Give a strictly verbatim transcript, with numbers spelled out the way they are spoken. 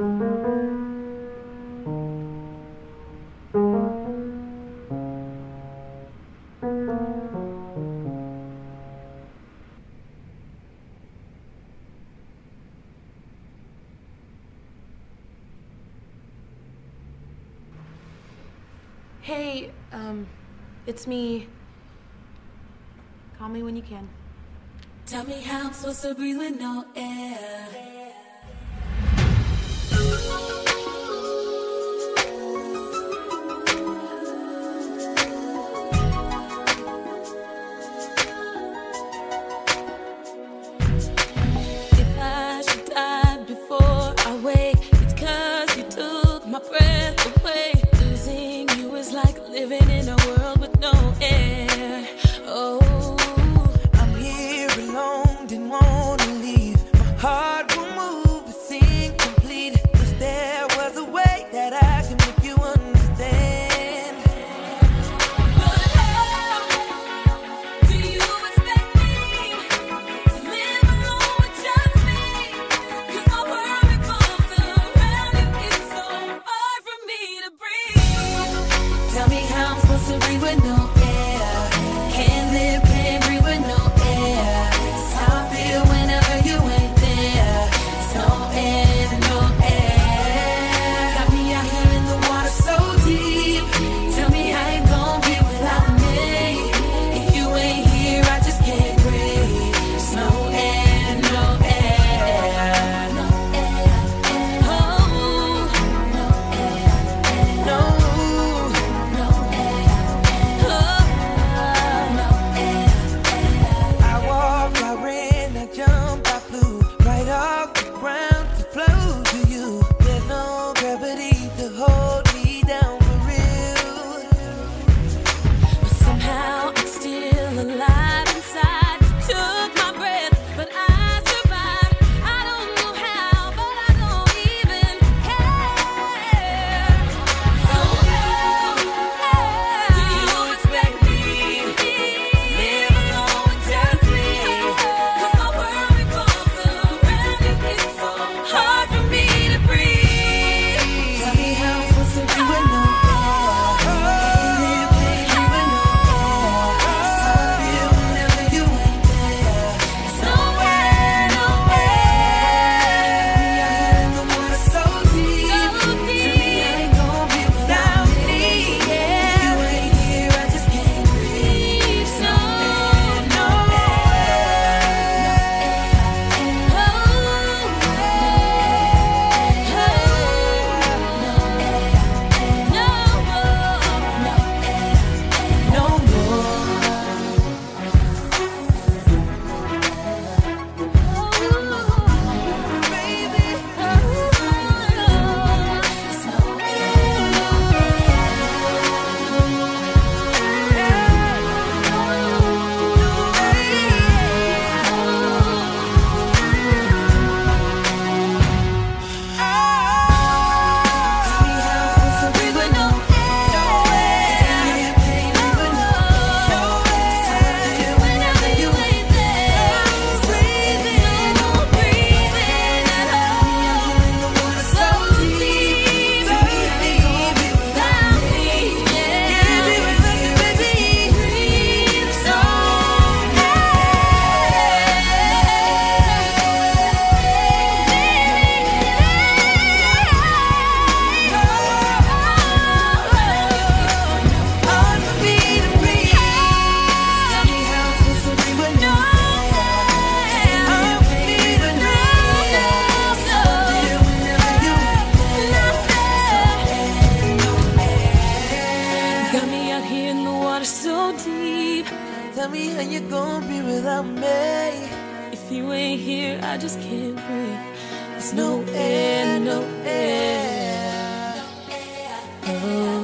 Hey, um, it's me. Call me when you can. Tell me how I'm supposed to breathe with no air. If I should die before I wake, it's 'cause you took my breath away. Losing you is like living in a world with no air. Oh, I'm here alone, didn't wanna leave. My heart will move, it's incomplete. Wish there was a way that I can make you understand. but how do you expect me to live alone with just me? 'Cause my world revolves around you, it's so hard for me to breathe. Tell me how I'm supposed to breathe with no air. Can't live, can't breathe with no air. It's how I feel whenever you ain't there. It's no air, no air. Got me out here in the water so deep. Tell me how you gon' be without me. If you ain't here, I just can't breathe. It's no air, no air. No air, oh, no air, No, no air, oh, no air. I walked, I ran, I jumped, I flew right off the ground to flow to you. There's no gravity to hold me down for real. But somehow I'm still alive inside. You took my breath, but I survived. I don't know how, but I don't even care. So how do you expect me to live alone with just me? 'Cause my world revolves around you, it's so hard for me to breathe. Tell me how I'm supposed to be with no air. Can't live, can't breathe with no air. It's how I feel whenever you ain't there. It's no air, no air. Me out here in the water so deep. Tell me how you gon' be without me. If you ain't here, I just can't breathe. No air, no no more. Got me out here in the water so deep. Tell me how you gonna be without me. If you ain't here, I just can't breathe. There's No no air, air, no no air. air. Oh.